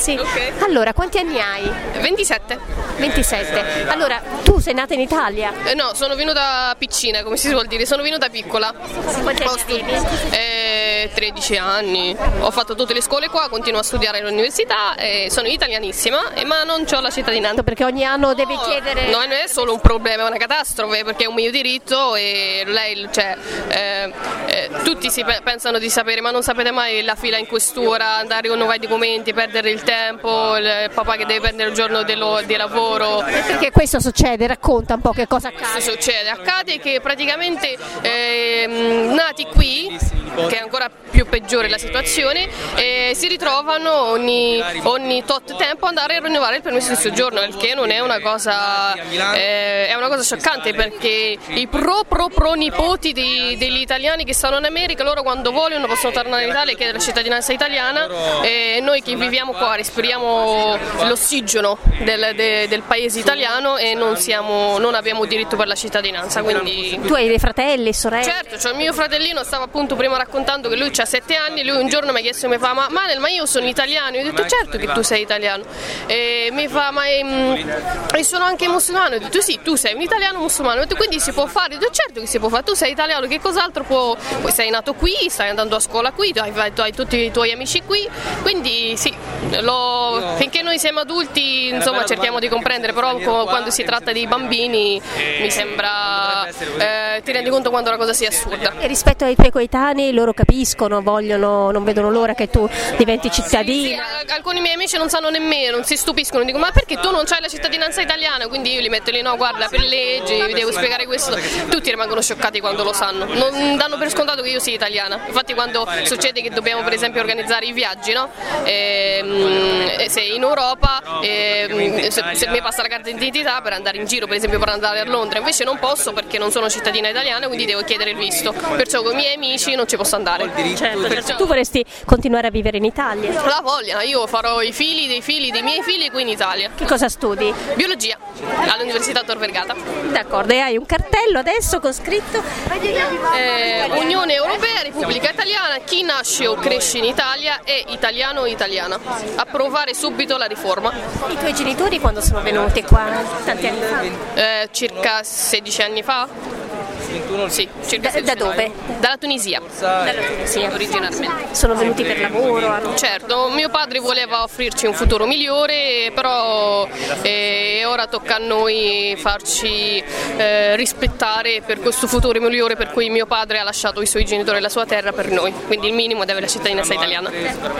Sì. Ok. Allora, quanti anni hai? 27. 27. Allora, tu sei nata in Italia? No, sono venuta piccina, come si suol dire, sono venuta piccola. Quanti anni Ho studi- avevi? 13 anni. Ho fatto tutte le scuole qua, continuo a studiare all'università e sono italianissima, ma non ho la cittadinanza. Perché ogni anno devi chiedere... No, non è solo un problema, è una catastrofe perché è un mio diritto e lei, tutti pensano di sapere, ma non sapete mai la fila in questura, andare a rinnovare i documenti, perdere il tempo, il papà che deve prendere il giorno di lavoro. Perché questo succede? Racconta un po' che cosa accade. Questo succede? Accade che praticamente nati qui, che è ancora più peggiore la situazione, si ritrovano ogni tot tempo andare a rinnovare il permesso di soggiorno, il che non è una cosa, è una cosa scioccante, perché i pro nipoti degli italiani che stanno in America, loro quando vogliono possono tornare in Italia e chiedere la cittadinanza italiana, e noi che viviamo qua respiriamo l'ossigeno del paese italiano e non abbiamo diritto per la cittadinanza. Quindi... Tu hai dei fratelli, sorelle? Certo, cioè il mio fratellino stava appunto prima raccontando che lui ha 7 anni, lui un giorno mi ha chiesto, mi fa, ma io sono italiano, io ho detto certo che tu sei italiano, e mi fa, ma io sono anche musulmano, ho detto sì, tu sei un italiano musulmano, ho detto quindi si può fare, ho detto certo che si può fare, tu sei italiano, che cos'altro può, sei nato qui, stai andando a scuola qui, tu hai tutti i tuoi amici qui, quindi sì, finché noi siamo adulti insomma cerchiamo di comprendere, però quando si tratta di bambini mi sembra, ti rendi conto quando una cosa sia assurda. E rispetto ai tuoi coetanei, loro capiscono, vogliono, non vedono l'ora che tu diventi cittadina. Sì, alcuni miei amici non sanno nemmeno, non si stupiscono, dicono ma perché tu non hai la cittadinanza italiana? Quindi io li metto lì, no guarda, per legge, vi devo spiegare questo, tutti rimangono scioccati quando lo sanno, non danno per scontato che io sia italiana, infatti quando succede che dobbiamo per esempio organizzare i viaggi, no? Se in Europa se mi passa la carta d'identità per andare in giro, per esempio per andare a Londra, invece non posso perché non sono cittadina italiana, quindi devo chiedere il visto, perciò con i miei amici non ci posso andare. Certo. Tu vorresti continuare a vivere in Italia? La voglia, io farò i figli dei miei figli qui in Italia. Che cosa studi? Biologia all'Università Tor Vergata. D'accordo, e hai un cartello adesso con scritto Unione Europea, Repubblica Italiana, chi nasce o cresce in Italia è italiano o italiana. Approvare subito la riforma. I tuoi genitori quando sono venuti qua? Tanti anni fa? Circa 16 anni fa. Sì, circa 16 Da dove? anni. Dalla Tunisia. Dalla Tunisia. Originalmente. Sono venuti per lavoro? Certo, mio padre voleva offrirci un futuro migliore, però ora tocca a noi farci rispettare per questo futuro migliore per cui mio padre ha lasciato i suoi genitori e la sua terra per noi, quindi il minimo è di avere la cittadinanza italiana.